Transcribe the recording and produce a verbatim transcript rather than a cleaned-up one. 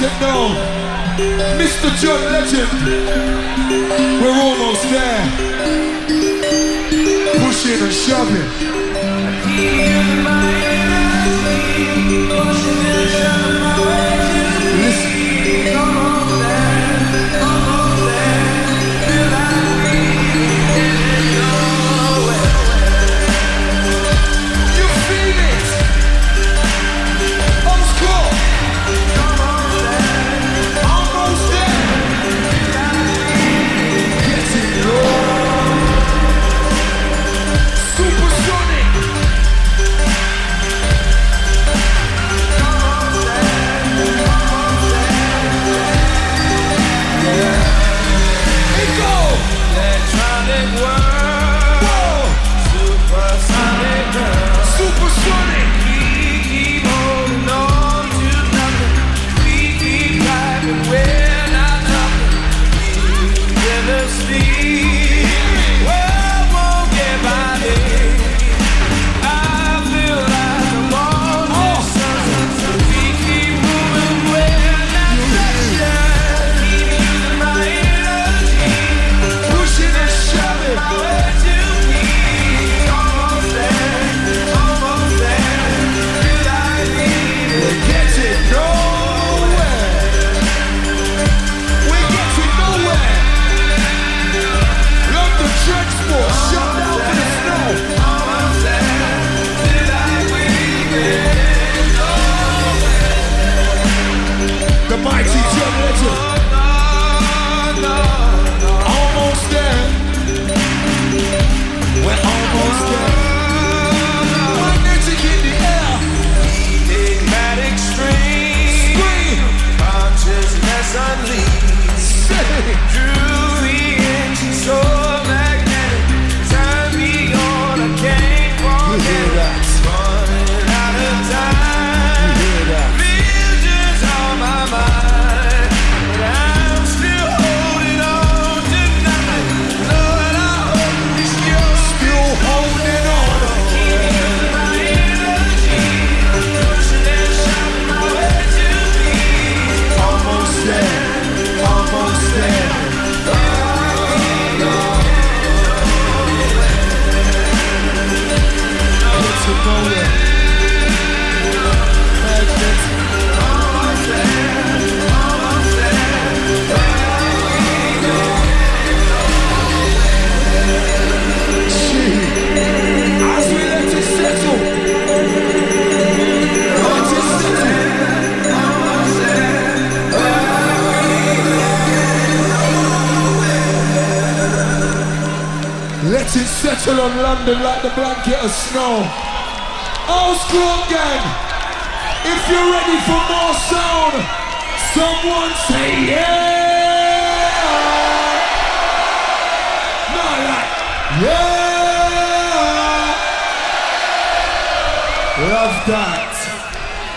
it now. Mister John Legend. We're almost there. Pushing and shoving. Listen. Let it settle on London like the blanket of snow. Old school gang, if you're ready for more sound, someone say yeah! No, like, yeah! Love that.